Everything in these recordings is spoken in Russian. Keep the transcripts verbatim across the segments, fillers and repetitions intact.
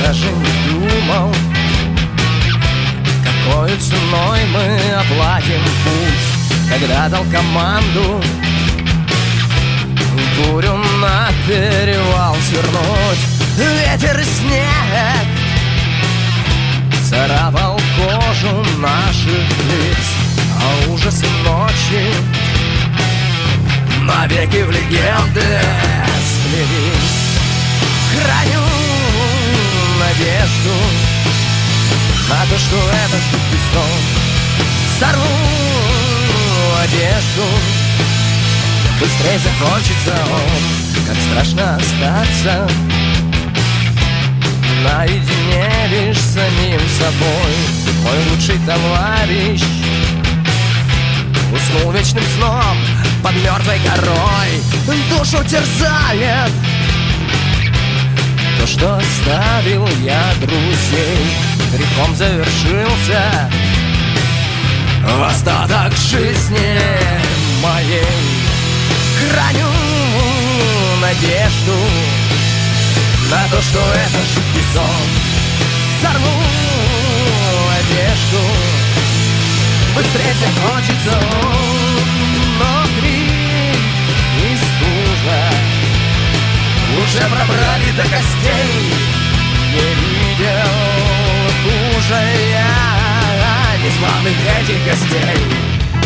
даже не думал, какой ценой мы оплатим путь, когда дал команду бурю на перевал свернуть. Ветер и снег царапал кожу наших лиц, а ужасы ночи навеки в легенды сплелись. Храню надежду на то, что это жуткий сон. Сорву одежду, быстрее закончится он. Как страшно остаться наедине лишь с самим собой. Мой лучший товарищ уснул вечным сном под мертвой горой. Душу терзает то, что оставил я друзей. Грехом завершился остаток жизни моей. Храню надежду на то, что это жуткий сон. Сорву одежду, быстрее закончится он. Но крик и стужа уже пробрали до костей. Не видел хуже я незваных этих гостей.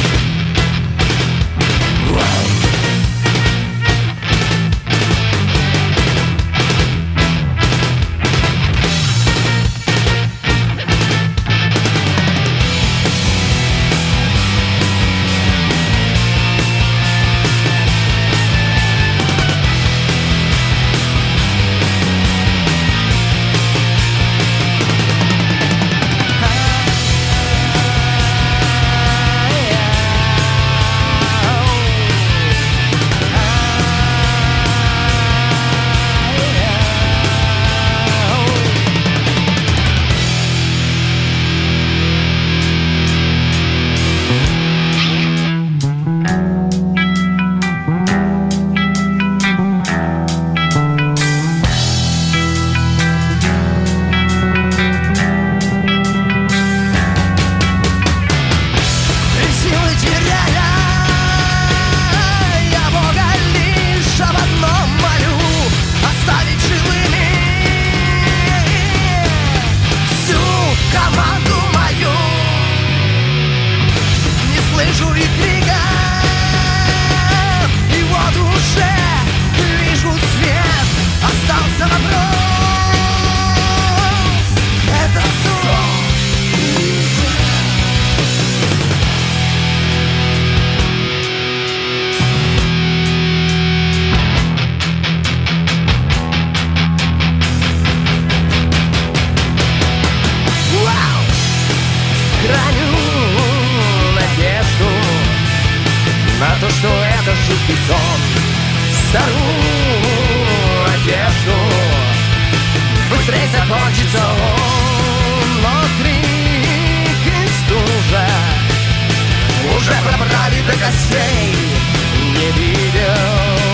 На то, что это жуткий сон. Сорву одежду, быстрее закончится он. Но крик и стужа уже пробрали до костей. Не видел